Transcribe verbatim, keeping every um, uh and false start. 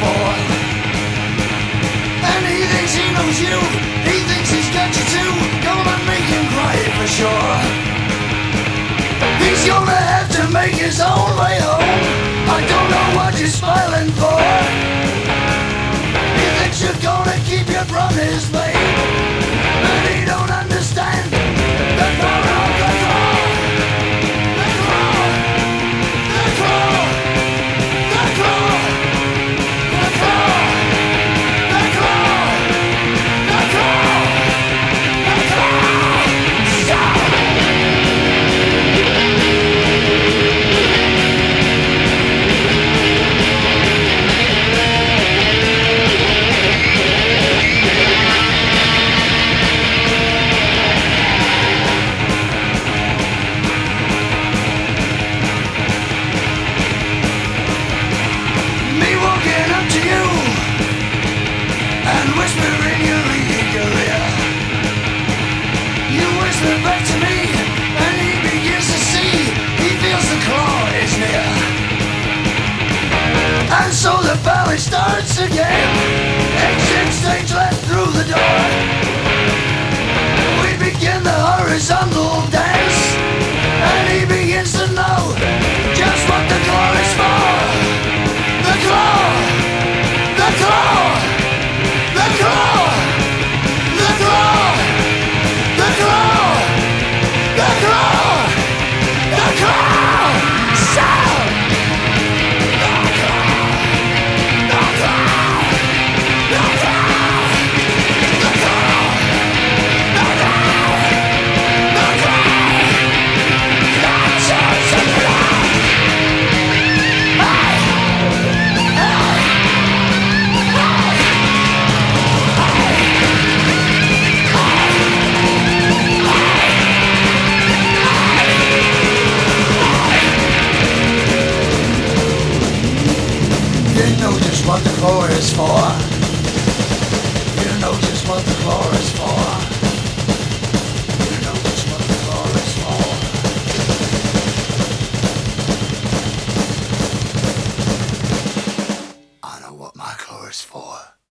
for. And he thinks he knows you, he thinks he's got you too. Come on, make him cry for sure. He's gonna have to make his own way home. I don't know what you're smiling for. He thinks you're gonna keep your promise, babe, but he don't understand the power of the claw. The claw. The claw. The claw. The claw. The claw. The claw. The claw. Stop. Whisper in your eager ear. You whisper back to me, and he begins to see. He feels the claw is near. And so the ballet starts again. Exit stage left through the door. We begin the horizontal dance, and he begins to know just what the claw is for. The claw. The claw. The claw! The claw! The claw! The claw! The claw! Stop! The claw! The claw! The claw! The claw! The claw! The claw! That's just a claw! Hey! Hey! You know just what the claw is for. You know just what the claw is for.